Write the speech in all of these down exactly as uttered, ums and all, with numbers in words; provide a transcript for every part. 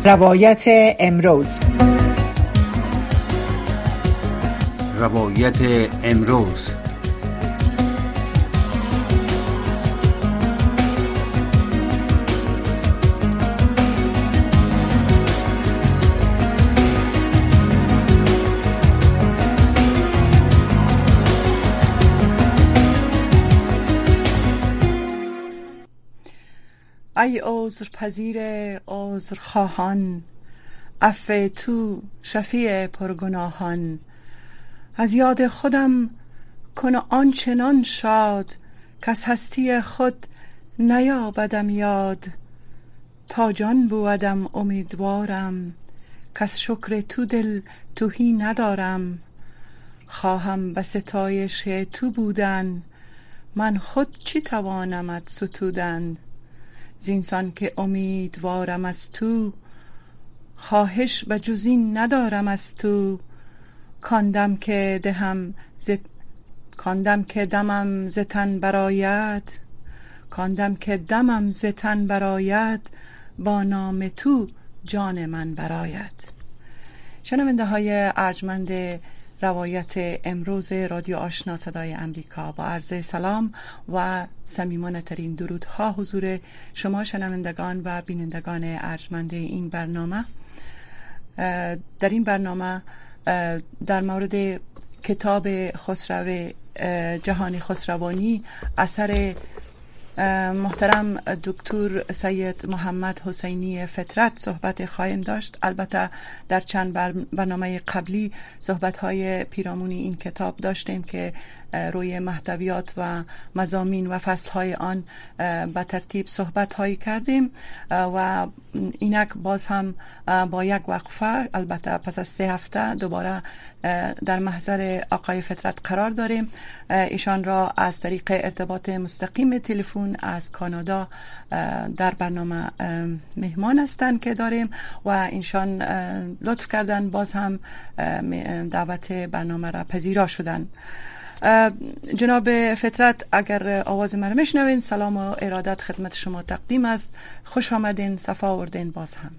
روایت امروز. روایت امروز. ای عذرپذیر عذرخواهان، عفو تو شفیع پرگناهان. از یاد خودم کن آنچنان شاد، کس هستی خود نیابدم یاد. تا جان بودم امیدوارم، کس شکر تو دل تهی ندارم. خواهم به ستایش تو بودن، من خود چی توانمت ستودن. زینسان که امیدوارم از تو، خواهش به جز این ندارم از تو. کاندم که دهم ز کاندم که دمم ز تن برآید، کاندم که دمم ز تن برآید، با نام تو جان من برآید. شنونده های ارجمند روایت امروز رادیو آشنا صدای امریکا، با عرض سلام و صمیمانه ترین درودها حضور شما شنوندگان و بینندگان ارجمند این برنامه. در این برنامه در مورد کتاب خسرو جهانی خسروانی اثر محترم دکتر سید محمد حسینی فطرت صحبت خواهیم داشت. البته در چند برنامه قبلی صحبت‌های پیرامونی این کتاب داشتیم که روی محتویات و مضامین و فصل‌های آن به ترتیب صحبت‌هایی کردیم و اینک باز هم با یک وقفه، البته پس از سه هفته دوباره در محضر آقای فطرت قرار داریم. ایشان را از طریق ارتباط مستقیم تلفن از کانادا در برنامه مهمان هستند که داریم و ایشان لطف کردن باز هم دعوت برنامه را پذیرا شدن. جناب فطرت، اگر آواز من میشنوین، سلام و ارادت خدمت شما تقدیم است. خوش آمدین، صفا آوردین. باز هم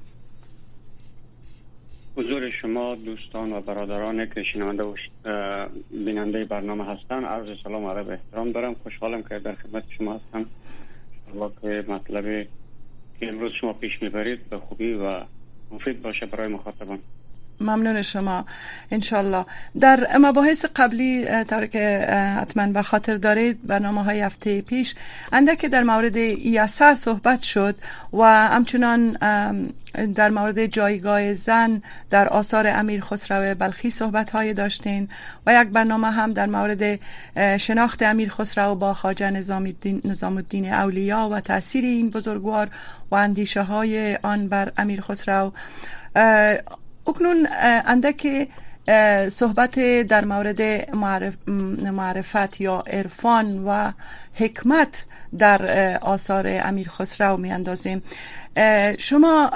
حضور شما دوستان و برادران که شنونده و بیننده برنامه هستن، عرض سلام و ادب احترام دارم. خوشحالم که در خدمت شما هستم. واقعا مطلبی که امروز شما پیش میبرید به خوبی و مفید باشه برای مخاطبان. ممنون شما. انشالله در مباحث قبلی، طوری که حتما به خاطر دارید، برنامه های هفته پیش اندک در مورد ای اثر صحبت شد و همچنان در مورد جایگاه زن در آثار امیر خسرو بلخی صحبت های داشتین و یک برنامه هم در مورد شناخت امیر خسرو با خواجه نظام الدین نظام الدین اولیا و تأثیر این بزرگوار و اندیشه های آن بر امیر خسرو. اکنون اندک صحبت در مورد معرف معرفت یا عرفان و حکمت در آثار امیر خسرو می اندازیم. شما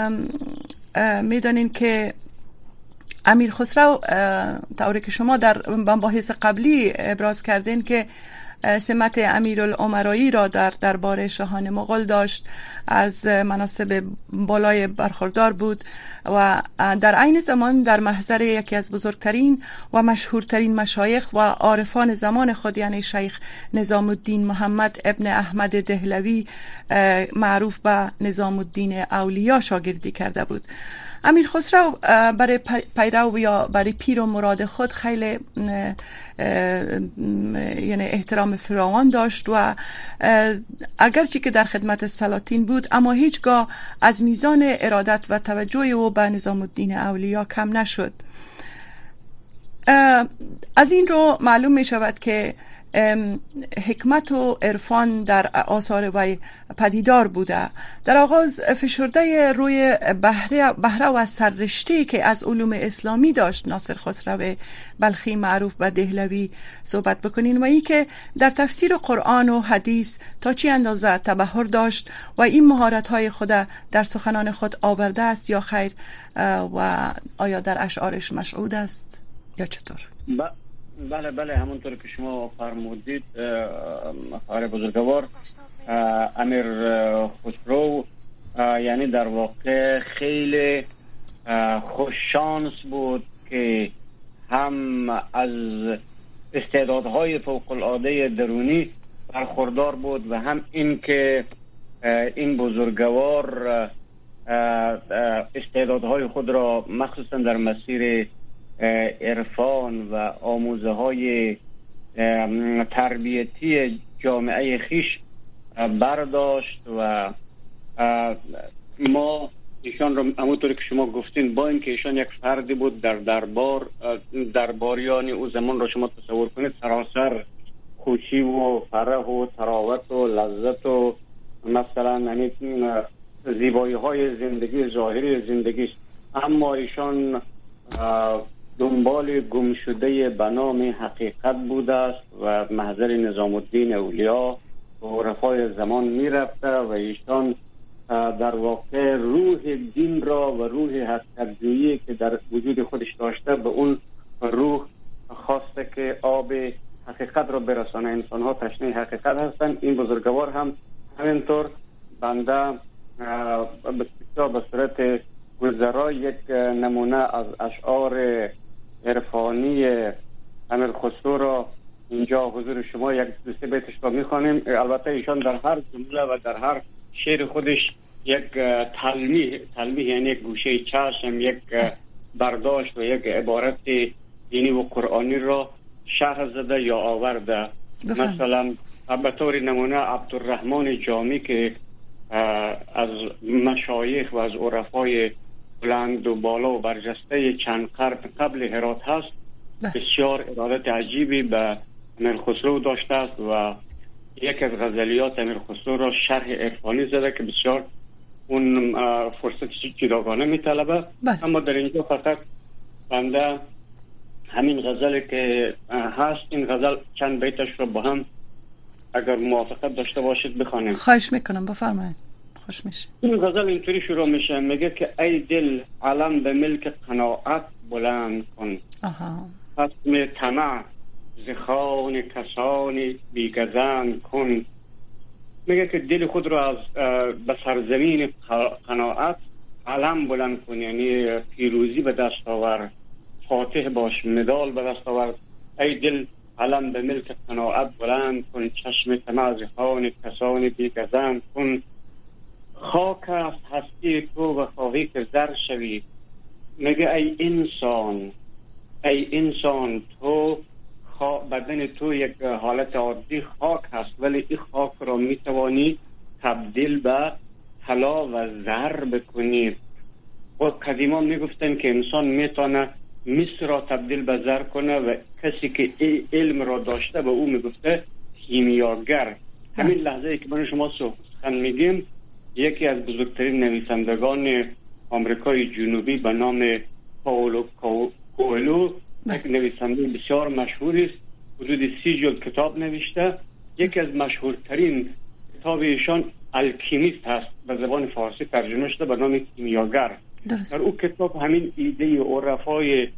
می که امیر خسرو، طوری که شما در مباحث قبلی ابراز کردین که سمت امیرالامرایی را در دربار شاهان مغول داشت، از مناصب بالای برخوردار بود و در عین زمان در محضر یکی از بزرگترین و مشهورترین مشایخ و عارفان زمان خود، یعنی شیخ نظام الدین محمد ابن احمد دهلوی معروف به نظام الدین اولیا شاگردی کرده بود. امیر خسرو برای پیرو یا برای پیر و مراد خود خیلی یعنی احترام فراوان داشت و اگرچه که در خدمت سلاطین بود، اما هیچگاه از میزان ارادت و توجه او به نظام الدین اولیا کم نشد. از این رو معلوم می شود که حکمت و عرفان در آثار وی پدیدار بوده. در آغاز فشرده روی بهره, بهره و سررشته که از علوم اسلامی داشت ناصر خسرو بلخی معروف به دهلوی صحبت بکنین و ای که در تفسیر قرآن و حدیث تا چی اندازه تبحر داشت و این مهارت‌های خود در سخنان خود آورده است یا خیر، و آیا در اشعارش مشهود است یا چطور؟ با بله بله همونطور که شما فرمودید، خواهر بزرگوار امیر خسرو یعنی در واقع خیلی خوش شانس بود که هم از استعدادهای فوق العاده درونی برخوردار بود و هم این که این بزرگوار استعدادهای خود را مخصوصا در مسیر عرفان و آموزه های تربیتی جامعه خیش برداشت و ما ایشان را همونطوری که شما گفتین با اینکه ایشان یک فردی بود در دربار درباریان او زمان را شما تصور کنید سراسر خوشی و فرح و تراوت و لذت و مثلا همین زیبایی های زندگی ظاهری زندگی، اما ایشان دنبال گم شده به نام حقیقت بوده است و محضر نظام الدین اولیا و عرفای زمان می رفته و ایشان در واقع روح دین را و روح حقیقت‌جویی که در وجود خودش داشته به اون روح خواسته که آب حقیقت را برسانه. انسان ها تشنه حقیقت هستند. این بزرگوار هم همینطور. بنده بسیار به صورت گذرا یک نمونه از اشعار عرفانی امیر خسرو را اینجا حضور شما یک دو سه بیتش را میخوانیم. البته ایشان در هر جمله و در هر شعر خودش یک تلمیح تلمیح یعنی یک گوشه چشم، یک برداشت و یک عبارت دینی و قرآنی را شرح زده یا آورده. بفهم. مثلا به طور نمونه عبدالرحمن جامی که از مشایخ و از عرفای بلند و بالا و برجسته چند قرن قبل هرات هست، بسیار ارادت عجیبی به امیر خسرو داشته است و یک از غزلیات امیر خسرو را شرح عرفانی زده که بسیار اون فرصت جداگانه میطلبه. اما در اینجا فقط بنده همین غزلی که هست، این غزل چند بیتش رو با هم اگر موافقت داشته باشید بخوانیم. خواهش میکنم، بفرمایید. خوش میشه. این غزل اینطوری شروع میشه، میگه که ای دل علم به ملک قناعت بلند کن. آها. حسم طمع زخان کسانی بیگزند کن. میگه که دل خود رو از به سرزمین قناعت علم بلند کن، یعنی پیروزی به دست آور، فاتح باش، مدال به دست آور. ای دل علم به ملک قناعت بلند کن، چشم طمع زخان کسانی بیگزند کن. خاک است هستی تو و خواهی که زر شوی. میگه ای انسان ای انسان تو بدن تو یک حالت عادی خاک هست، ولی این خاک را میتوانی تبدیل به طلا و زر بکنی. و قدیما میگفتن که انسان میتونه مس را تبدیل به زر کنه و کسی که علم را داشته به او میگفته کیمیاگر. همین لحظه ای که من شما سخن میگیم، یکی از بزرگترین نویسندگان آمریکای جنوبی به نام پائولو کوئلو، یک نویسنده بسیار مشهوری است، حدود سی جلد کتاب نوشته. یکی از مشهورترین کتاب ایشان الکیمیست هست، به زبان فارسی ترجمه شده به نام کیمیاگر. در او کتاب همین ایده عرفای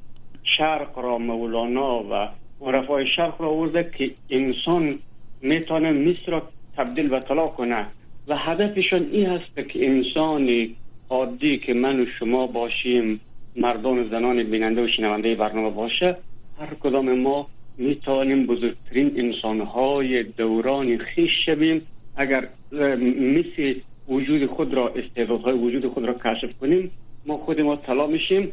شرق را مولانا و عرفای شرق را آورده که انسان میتونه مس را تبدیل به طلا کنه و هدفشان این هست که انسانی عادی که من و شما باشیم، مردان و زنان بیننده و شنونده برنامه باشه، هر کدام ما میتونیم بزرگترین انسانهای دوران خیش شویم اگر مثل وجود خود را، استعدادهای وجود خود را کشف کنیم. ما خود ما طلا میشیم.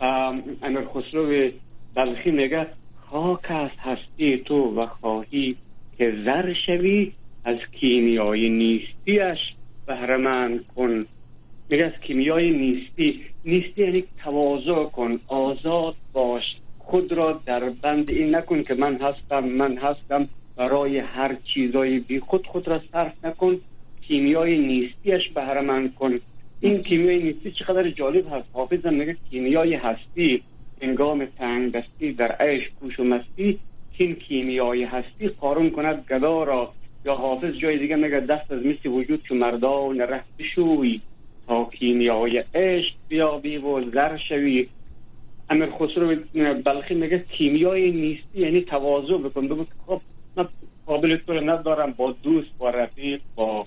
امیر خسرو بلخی میگه خاک است هستی تو و خواهی که زر شوی، از کیمیای نیستیش بهره مند کن. میگه از کیمیای نیستی، نیستی یعنی تواضع کن، آزاد باش، خود را در بند این نکن که من هستم من هستم برای هر چیزای بی خود خود را صرف نکن، کیمیای نیستیش بهره مند کن. این کیمیای نیستی چقدر جالب هست. حافظ هم میگه کیمیای هستی هنگام تنگ دستی در عیش کوش و مستی، این کیمیای هستی قارون کند گدا را. یا حافظ جای دیگه میگه دست از مسی وجود چو مردان ره بشوی، تا کیمیای عشق بیابی و زر شوی. امیر خسرو بلخی میگه کیمیای نیستی یعنی تواضع بکن، بگو خب من قابل تو ندارم با دوست با رفیق با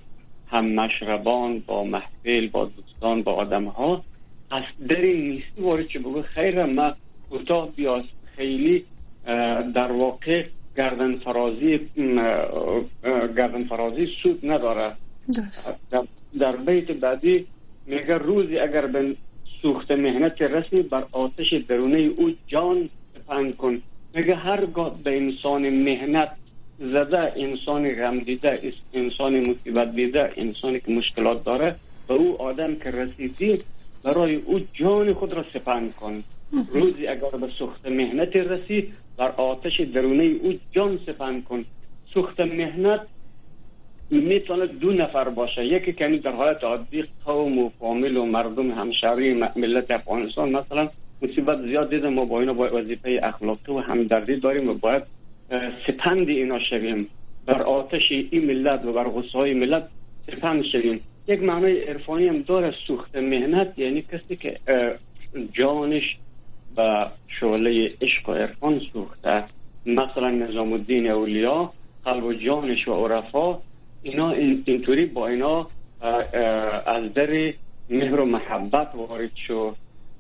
هم مشربان، با محفل، با دوستان، با آدم ها قصدری نیستی وارد چه بگو خیره ما کوتاه بیاست خیلی در واقع گردن فرازی گردن فرازی سود نداره. در, در بیت بعدی میگه روزی اگر به سوخت مهنت رسی بر آتش درونه او جان سپند کن. میگه هرگاه به انسان مهنت زده، انسان غم دیده، انسان مصیبت دیده، انسانی که مشکلات داره، به او آدم که رسیدی برای او جان خود را سپند کن. روزی اگر به سوخت مهنت رسی بر آتش درونه او جان سپند کن. سوخت مهنت میتونه دو نفر باشه، یکی که در حالت عادی قوم و فامیل و مردم همشهری ملت افغانستان مثلا مصیبت زیاد دیدم، ما با اینا با وظیفه اخلاقی و همدردی داریم و باید سپند اینا شویم، بر آتش این ملت و بر غصه های ملت سپند شویم. یک معنای عرفانی هم داره سوخت مهنت، یعنی کسی که جانش به شعله عشق و عرفان سوخته، مثلا نظام الدین اولیاء قلب و جانش و عرفا اینا اینطوری با اینا از در مهر و محبت وارد شد.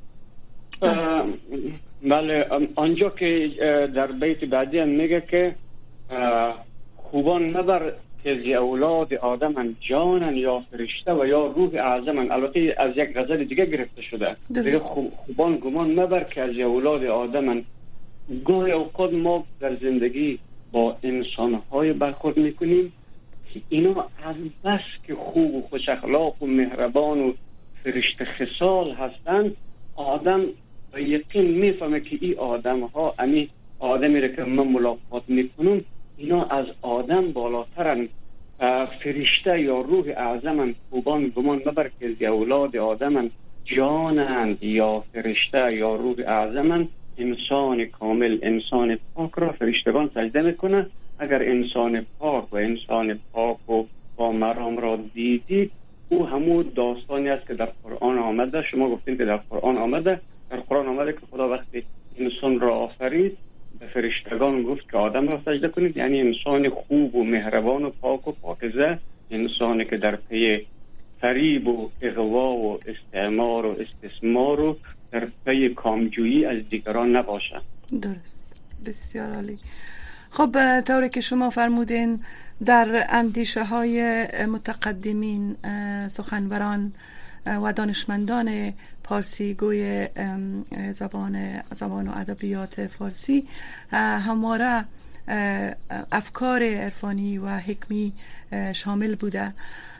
بله، آنجا که در بیت بعدی هم میگه که خوبان مبر که زی اولاد آدمن جانن یا فرشته و یا روح اعظمن. البته از یک غزل دیگه گرفته شده. دیگه خوبان گمان مبر که از اولاد آدمن. گاهی اوقات ما در زندگی با انسان‌های برخورد میکنیم که اینا از بس که خوب و خوش اخلاق و مهربان و فرشته خصال هستند، آدم به یقین میفهمه که این آدم ها امی آدمی را که من ملاقات میکنم اینا از آدم بالاترن، فرشته یا روح اعظمن. خوبان گمان مبر که از اولاد آدمن جانند یا فرشته یا روح اعظمن. انسان کامل، انسان پاک را فرشتگان سجده میکنه. اگر انسان پاک و انسان پاک و با مرام را دیدید، او همون داستانی است که در قرآن آمده. شما گفتین که در قرآن آمده، در قرآن آمده که خدا وقتی انسان را آفرید به فرشتگان گفت که آدم را سجده کنید، یعنی انسان خوب و مهربان و پاک و پاکیزه، انسانی که در پی فریب و اغوا و استعمار و استثمار و در پی کامجویی از دیگران نباشه. درست، بسیار عالی. خب طوری که شما فرمودین در اندیشه های متقدمین، سخنوران و دانشمندان پارسی گوی زبان زبان و ادبیات فارسی همواره افکار عرفانی و حکمی شامل بوده.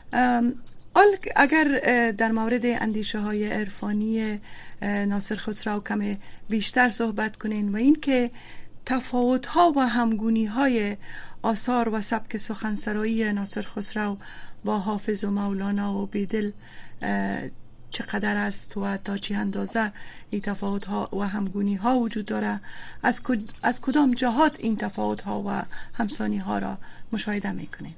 اگر در مورد اندیشه های عرفانی ناصر خسرو کم بیشتر صحبت کنین و این که تفاوت ها و همگونی های آثار و سبک سخنسرایی ناصر خسرو با حافظ و مولانا و بیدل چقدر است و تا چه اندازه این تفاوت ها و همگونی ها وجود داره، از از کدام جهات این تفاوت ها و همسانی ها را مشاهده میکنید؟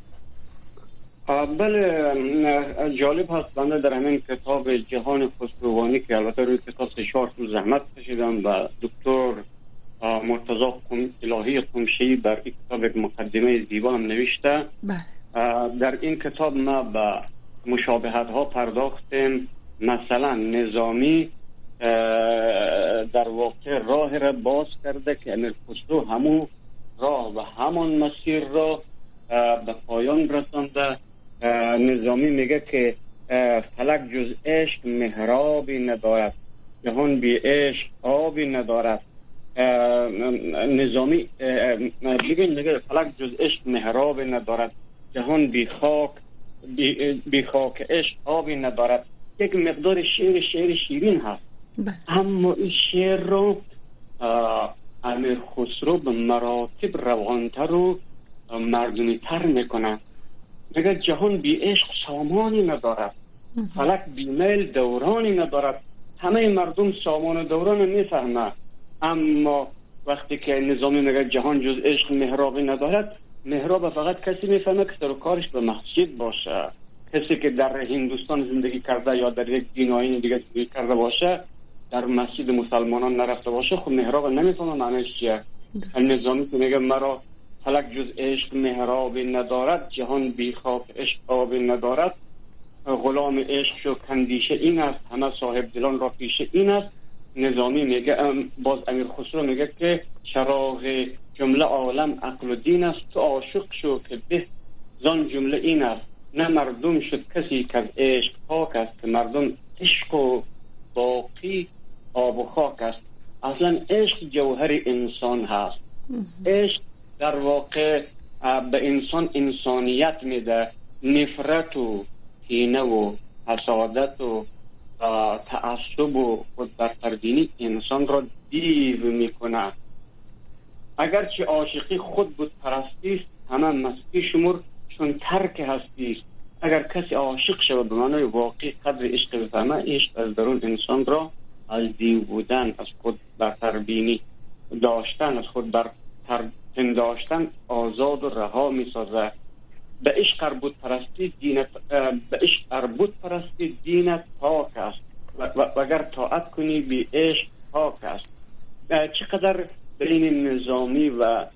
بله، جالب هست. بنده در همین کتاب جهان خسروانی که البته روی کتاب سه چهار روز زحمت کشیدم و دکتر مرتضی الهی قمشی بر این کتاب یک مقدمه زیبا هم نوشته. در این کتاب ما به مشابهت ها پرداختیم. مثلا نظامی در واقع راه را باز کرده که امیر خسرو همون راه و همان مسیر را به پایان رسانده. نظامی میگه که فلک جز عشق محرابی ندارد، جهان بی عشق آبی ندارد. نظامی میگه میگه فلک جز عشق محرابی ندارد، جهان بی خاک بی, بی خاک عشق آبی ندارد. یک مقدار شعر شعر شیرین هست، اما این شعر رو امیر خسرو به مراتب روانتر و مردمی تر میکنه. میگه جهان بی عشق سامانی ندارد، فلک بی میل دورانی ندارد. همه مردم سامان و دوران میفهمه، اما وقتی که نظامی میگه جهان جز عشق محرابی ندارد، محراب فقط کسی میفهمه که سر و کارش به مسجد باشه. کسی که در هندوستان زندگی کرده یا در یک دین آیین دیگه زندگی کرده باشه، در مسجد مسلمانان نرفته باشه، خب محراب نمیفهمه معنیش چیه. نظامی که میگه مرا فلک جز عشق محراب ندارد، جهان بی خاک عشق آب ندارد. غلام عشق شو کندیشه این است، همه صاحب دلان را پیشه این است. نظامی میگه، باز امیر خسرو میگه که چراغ جمله عالم عقل و دین است، تو عاشق شو که به زان جمله این است. نه مردم شد کسی که از عشق پاک است، که مردم عشق و باقی آب و خاک است. اصلا عشق جوهر انسان هست. عشق در واقع به انسان انسانیت میده. نفرت و کینه و حسادت و تعصب و خودبرتربینی انسان را دیو میکنه. اگرچه عاشقی خود بود پرستی است، همه مستی شمر چون ترک هستی است. اگر کسی عاشق شود به معنای واقعی قدر عشق بفهمه، عشق از درون انسان را از دیو بودن، از خود برتربینی داشتن، از خود برتر پنداشتن آزاد و رها می سازه. به عشق اربود پرستی دینت به عشق اربود پرستی دینت پاک است، و اگر طاعت کنی بی عشق پاک است. چقدر بین نظامی و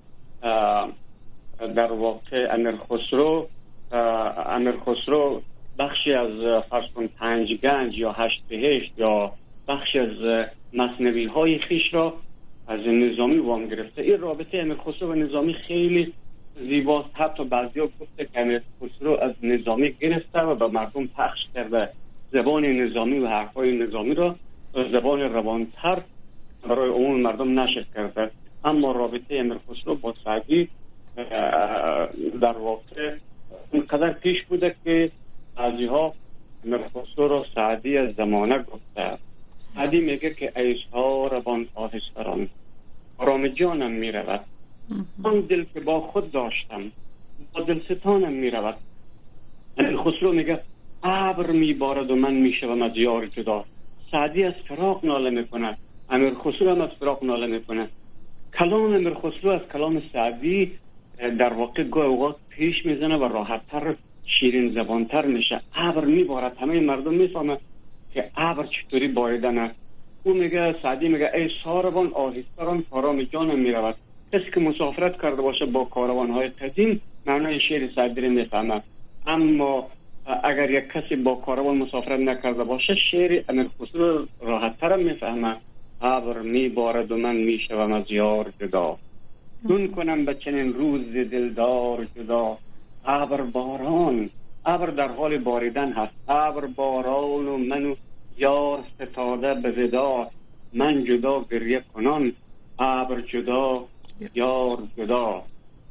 در واقع امیر خسرو امیر خسرو بخشی از فرض کن پنج گنج یا هشت بهشت یا بخشی از مثنوی های خیش را از نظامی وام گرفته. این رابطه امیر خسرو و نظامی خیلی زیباست. حتی بعضیا گفته که امیر خسرو از نظامی گرفته و به مردم پخش کرده. زبان نظامی و حرفای نظامی را زبان روانتر برای عموم مردم نشر کرده. اما رابطه امیر خسرو با سعدی در واقع اونقدر پیش بوده که بعضی ها امیر خسرو را سعدی از زمانه گفته. سعدی میگه که عیشها روان آهستران آرام جانم میرود، آن دل که با خود داشتم با دلستانم میرود. امیر خسرو میگه ابر میبارد و من میشوم از یار جدا. سعدی از فراق ناله میکنه، امیر خسرو هم از فراق ناله میکنه. کلام امیر خسرو از کلام سعدی در واقع گاه اوقات پیش میزنه و راحت‌تر شیرین زبانتر میشه. ابر میبارد، همه مردم میفهمه که ابر چطوری باریدنه. او میگه، سعدی میگه ای ساروان آهستران آرام جانم میرود. کسی که مسافرت کرده باشه با کاروان‌های قدیم معنای شعر سعدی رو میفهمه. اما اگر یک کسی با کاروان مسافرت نکرده باشه شعر امیر خسرو راحت‌تر میفهمه. ابر میبارد و من میشوم از یار جدا، دون کنم به چنین روز دلدار جدا. ابر باران، ابر در حال باریدن هست. ابر باران و منو یار ستاده به ودا. من جدا گریه کنان، ابر جدا یار جدا.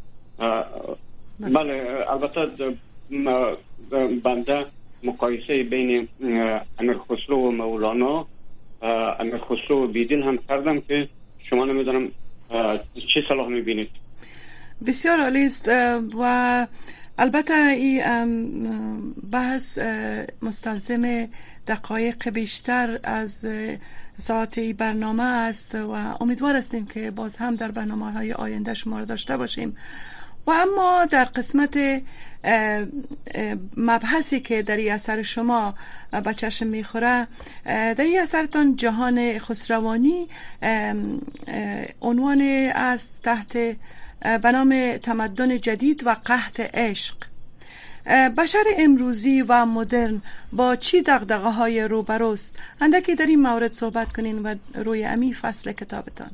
بله، البته بنده مقایسه بین امیر خسرو و مولانا، امیر خسرو و بیدل هم کردم که شما نمیدونم چه صلاح میبینید. بسیار عالی است و البته این بحث مستلزم دقایق بیشتر از ساعت برنامه است و امیدوار هستیم که باز هم در برنامه های آینده شما را داشته باشیم. و اما در قسمت مبحثی که در این اثر شما به چشم میخوره، در این اثرتان جهان خسروانی عنوان است تحت به نام تمدن جدید و قحط عشق. بشر امروزی و مدرن با چی دغدغه های روبروست؟ اندکی در این مورد صحبت کنین و روی امی فصل کتابتان.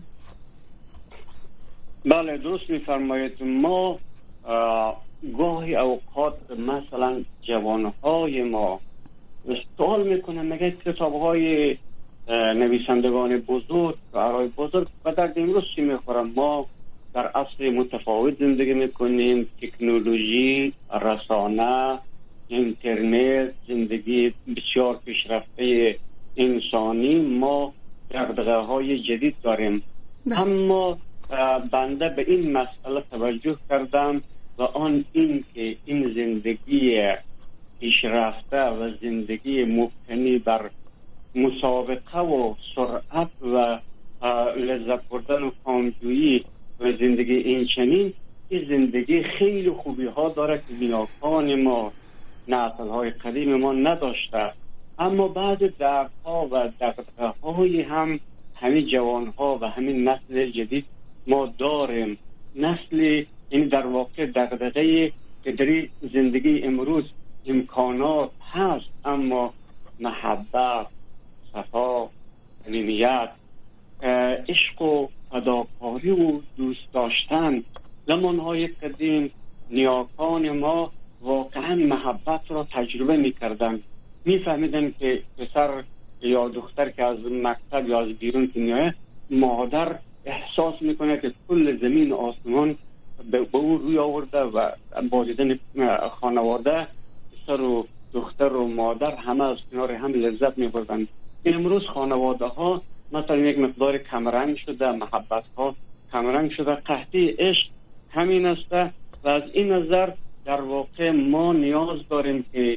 بله، درست میفرمایید. ما گاهی اوقات مثلا جوانهای ما سوال میکنن، مگه کتابهای نویسندگان بزرگ و آرای بزرگ و در امروز چی میخورم؟ ما در عصر متفاوت زندگی میکنیم. تکنولوژی، رسانه، اینترنت، زندگی بسیار پیشرفته انسانی، ما دغدغه های جدید داریم. اما بنده به این مسئله توجه کردم و آن این که این زندگی پیشرفته و زندگی مبتنی بر مسابقه و سرعت و لذت بردن و کامجویی و زندگی این چنین، این زندگی خیلی خوبی ها داره که نیاکان ما، نسل های قدیم ما نداشته. اما بعد دردها و دغدغه های هم همین جوان ها و همین نسل جدید ما داریم. نسل این در واقع دغدغه که در زندگی امروز امکانات هست، اما محبت، صفا، صمیمیت، عشق و فداکاری و دوست داشتن، زمانهای قدیم نیاکان ما واقعا محبت را تجربه می‌کردند. می‌فهمیدن که پسر یا دختر که از مکتب یا از بیرون که میاد، مادر احساس میکنه که کل زمین و آسمان به او روی آورده و با دیدن خانواده پسر و دختر و مادر همه از کنار هم لذت میبردن. امروز خانواده ها مثلا یک مقدار کمرنگ شده، محبت ها کمرنگ شده، قحطی عشق همین است و از این نظر در واقع ما نیاز داریم که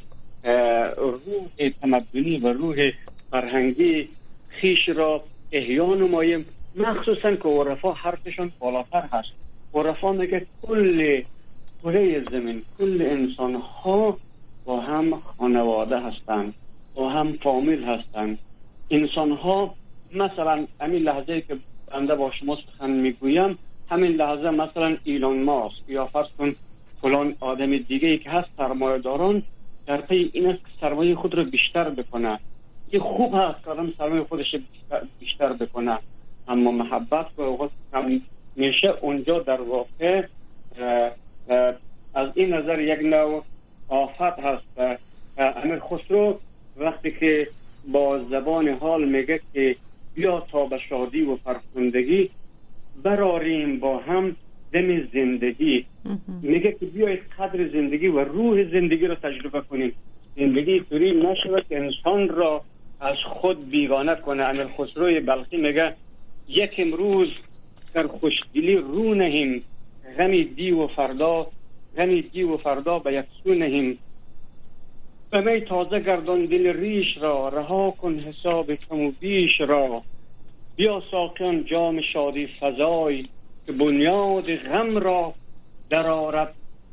روح تمدنی و روح فرهنگی خیش را احیا نماییم، مخصوصا که عرفا حرفشان بالاتر هست. عرفا میگه کل کره زمین، کل انسان ها با هم خانواده هستند، با هم فامیل هستند. انسان ها مثلا همین لحظه که بنده با شما سخن میگویم، همین لحظه مثلا ایلان ماسک یا فرض کن فلان آدم دیگه ای که هست، سرمایه داران در پی این است که سرمایه خود رو بیشتر بکنه. این خوب هست که آدم سرمایه خودش بیشتر, بیشتر بکنه، اما محبت که اوقات کم میشه اونجا در واقع اه اه از این نظر یک نوع آفت هست. امیر خسرو وقتی که با زبان حال میگه که بیا تا به شادی و فرخندگی براریم با هم دم زندگی، میگه که بیایید قدر زندگی و روح زندگی رو تجربه کنیم. زندگی طوری نشود که انسان را از خود بیگانه کنه. امیر خسرو بلخی میگه یک امروز در خوشدلی رو نهیم، غمی دی و فردا غمی دی و فردا به یک سو نهیم. به می تازه گردان دل ریش را، رها کن حساب کم و بیش را. بیا ساقیان جام شادی فزای، که بنیاد غم را در آرد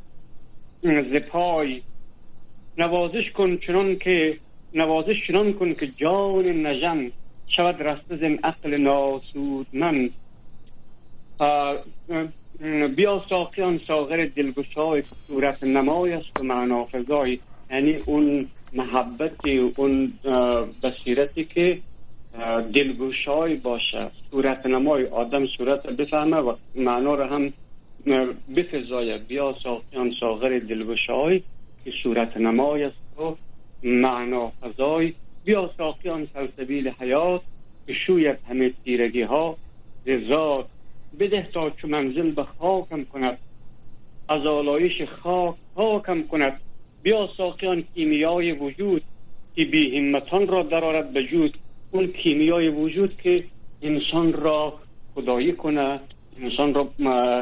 ز پای. نوازش کن چنان که نوازش چنان کن که جان نژم، شود رسته زین عقل ناسود من. بیا ساقیان ساغر دلگشای، صورت نمای است و معنافزای. یعنی اون محبتی، اون بصیرتی که دلگشای باشه، صورت نمای، آدم صورت بفهمه و معنا رو هم بفزایه. بیا ساقیان ساغر دلگشای که صورت نمای است و معنا فزای. بیا ساقیان سلسبیل حیات، که شوید همه تیرگی ها رضا. بده تا چو منزل به خاکم کند، از آلایش خاک خاکم کند. بیا ساقیان کیمیای وجود، که بی همتان را درآرد به جود. اون کیمیای وجود که انسان را خدایی کنه، انسان را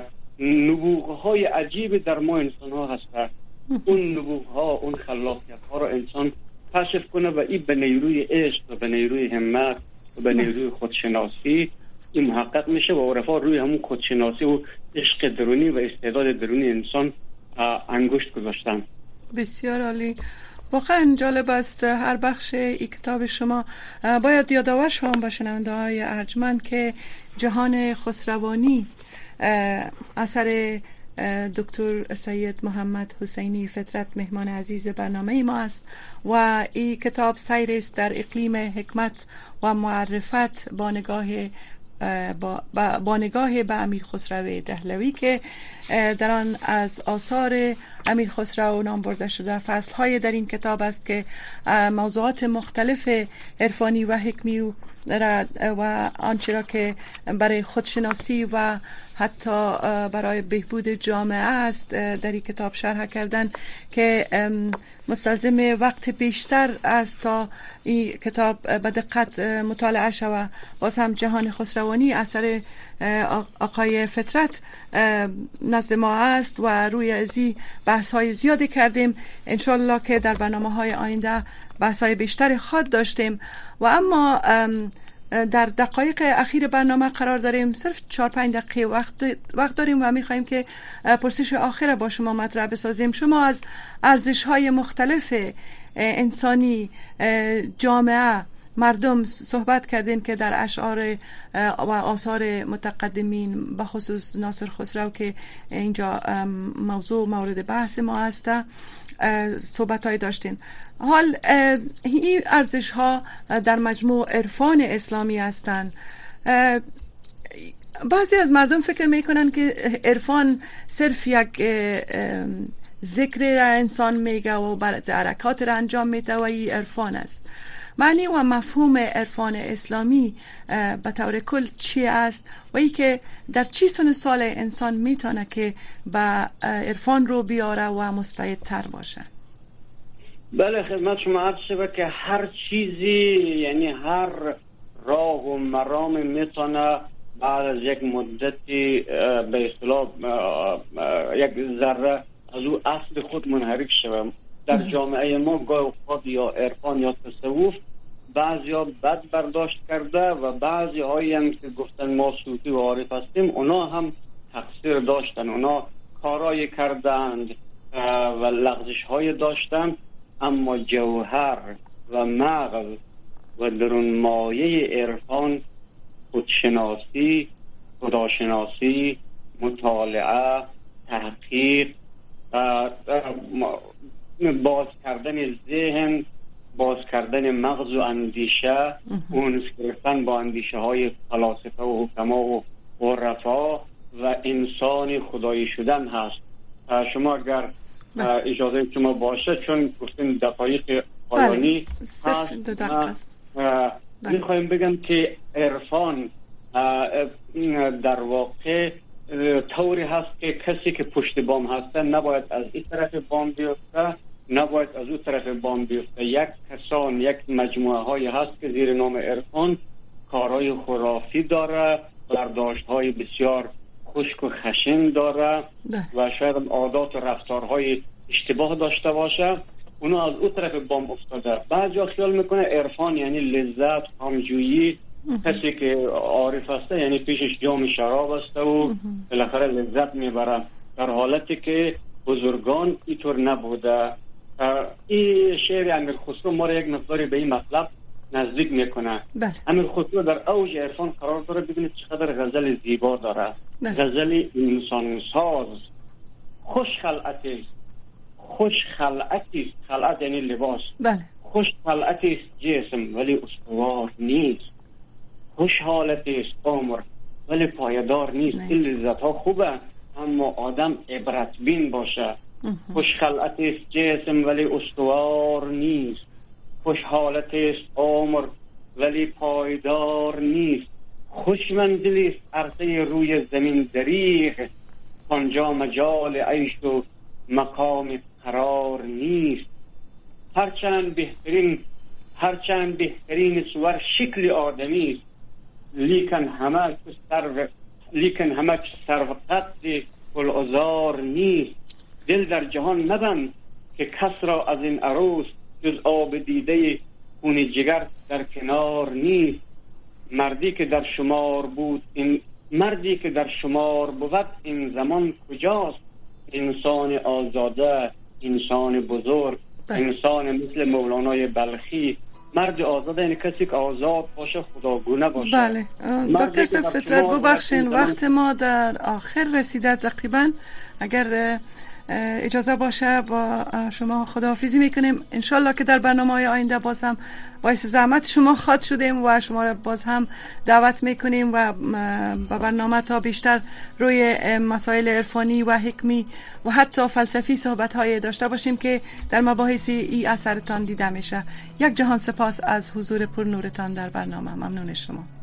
نبوغهای عجیب در ما انسان ها هسته، اون نبوغها، اون خلاقیت ها را انسان کشف کنه و این به نیروی عشق و به نیروی همت و به نیروی خودشناسی این محقق میشه. و عرفا روی همون خودشناسی و عشق درونی و استعداد درونی انسان انگشت گذاشتن. بسیار عالی. واقعا جالب است. هر بخش این کتاب شما باید یادآور شما با شنونده های ارجمند که جهان خسروانی اثر دکتر سید محمد حسینی فطرت مهمان عزیز برنامه ما است و این کتاب سیر است در اقلیم حکمت و معرفت با نگاه با, با, با نگاه به امیر خسرو دهلوی که در آن از آثار امیر خسرو نام برده شده. فصل‌های در این کتاب است که موضوعات مختلف عرفانی و حکمی و آنچه را که برای خودشناسی و حتی برای بهبود جامعه است در این کتاب شرح کردن که مستلزم وقت بیشتر است تا این کتاب به دقت مطالعه شود. باز هم جهان خسروانی اثر آقای فطرت نزد ما است و روی ازی بحث های زیادی کردیم. انشالله که در برنامه های آینده بحث های بیشتر خواهد داشتیم و اما در دقایق اخیر برنامه قرار داریم. صرف چهار پنج دقیقه وقت وقت داریم و می‌خوایم که پرسش آخر با شما مطرح بسازیم. شما از ارزش‌های مختلف انسانی، جامعه مردم صحبت کردین که در اشعار و آثار متقدمین به خصوص ناصر خسرو که اینجا موضوع مورد بحث ما هست صحبت های داشتین. حال این ارزش ها در مجموع عرفان اسلامی هستند. بعضی از مردم فکر میکنن که عرفان صرف یک ذکر را انسان میگه و بعض حرکات را انجام میده و این عرفان است. معنی و مفهوم عرفان اسلامی به طور کل چی است و ای که در چی سن سال انسان میتونه که به عرفان رو بیاره و مستعدتر باشه؟ بله خدمت شما عرض شود که هر چیزی، یعنی هر راه و مرام میتونه بعد از یک مدتی به اصطلاح یک ذره از او اصل خود منحرف شود. در جامعه ما گاه اوقات یا عرفان یا تصوف بعضی ها بد برداشت کرده و بعضی هایی هم که گفتن ما صوفی و عارف هستیم اونا هم تقصیر داشتن، اونا کارایی کردند و لغزش های داشتن، اما جوهر و مغز و درون مایه عرفان خودشناسی، خداشناسی، مطالعه، تحقیق، باز کردن ذهن، باز کردن مغز و اندیشه، اونس گرفتن با اندیشه های فلاسفه و حکما و عرفا و انسان خدایی شدن هست. شما اگر اجازه شما باشه، چون گفتین دقایق پایانی هست، میخوایم بگم که عرفان در واقع طوری هست که کسی که پشت بام هسته نباید از این طرف بام بیفته، نباید از اون طرف بام بیفته. یک کسان، یک مجموعه های هست که زیر نام عرفان کارهای خرافی داره، برداشت های بسیار خشک و خشن داره و شاید عادات و رفتارهای اشتباه داشته باشه، اونا از اون طرف بام افتاده. بعضی خیال میکنه عرفان یعنی لذت، کامجویی. کسی که عارف هسته یعنی پیشش جام شراب هسته و بالاخره لذت میبره، در حالتی که بزرگان اینطور نبوده. این شعر امیر خسرو ما را یک مقداری به این مطلب نزدیک میکنه. امیر خسرو در اوج عرفان قرار داره، ببینید چقدر غزل زیبا داره. بله. غزل انسان ساز، خوش خلعتی است، خوش خلعتی است، خلعت یعنی لباس. بله. خوش خلعتی است جسم ولی استوار نیست، خوش حالتی است عمر ولی پایدار نیست. این لذت ها خوبه اما آدم عبرت بین باشه. خوش خلعتی است جسم ولی استوار نیست، خوش حالتی است عمر ولی پایدار نیست، خوش منزلی است عرصه روی زمین دریغ، آنجا مجال عیش و مقام قرار نیست. هرچند بهترین هرچند بهترین صور شکل آدمی است، لیکن همه سر لیکن همه سر قد گلعذار نیست. دل در جهان مبند که کس را از این عروس جز آب دیده خون جگر در کنار نیست. مردی که در شمار بود این مردی که در شمار بود این زمان کجاست؟ انسان آزاده، انسان بزرگ، انسان مثل مولانای بلخی. مرد آزاد یعنی کسی که آزاد باشه، خداگونه باشه. بله دکتر صاحب فطرت ببخشین، وقت ما در آخر رسیده تقریبا. اگر اجازه باشه با شما خداحافظی میکنیم. انشالله که در برنامه های آینده باز هم باعث زحمت شما خواد شدیم و شما را باز هم دعوت میکنیم و با برنامه تا بیشتر روی مسائل عرفانی و حکمی و حتی فلسفی صحبت های داشته باشیم که در مباحث ای اثرتان دیده میشه. یک جهان سپاس از حضور پر نورتان در برنامه. ممنون شما.